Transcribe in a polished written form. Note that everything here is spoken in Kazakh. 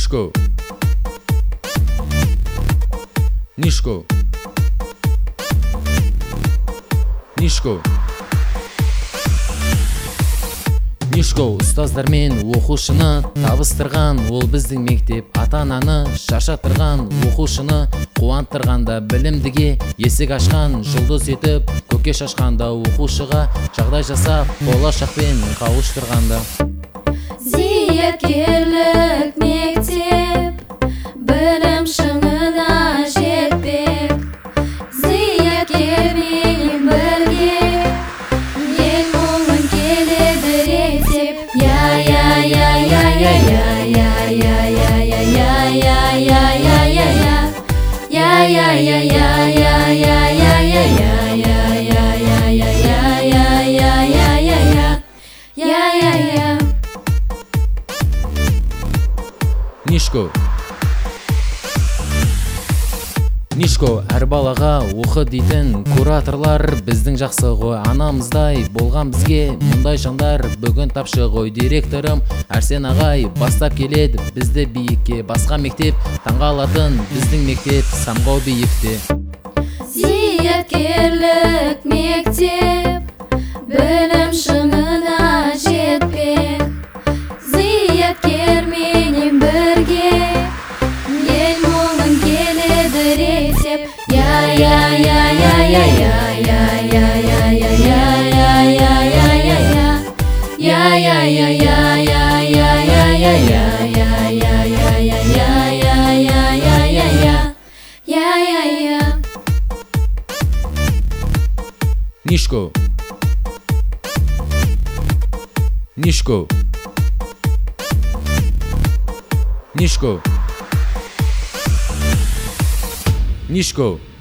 Нишко. Нишко. Нишко. Нишко ұстаздармен оқушыны табыстырған, ол біздің мектеп ата-ананы шаршаттырған, оқушыны қуанттырғанда білімдіге есік ашқан, жұлдыз етіп көкке шашқанда, оқушыға жағдай жасап болашақпен қауыштырғанда. Зияткерлік мектеп, білім шыңына жетпек, зияткермен бірге ел мұңын келеді реттеп. Нишко. Нишко әр балаға оқы дейтін кураторлар біздің жақсы ғой, анамыздай болған бізге мұндай жандар бүгін тапшы ғой. Директорым Әрсен ағай бастап келеді бізді биікке, басқа мектеп таңғалатын біздің мектеп самғау биікте. Зияткерлік мектеп, білім шыңына жетпек, зияткерменен бірге ел мұңын келеді реттеп. Нишко. Нишко. Нишко. Нишко.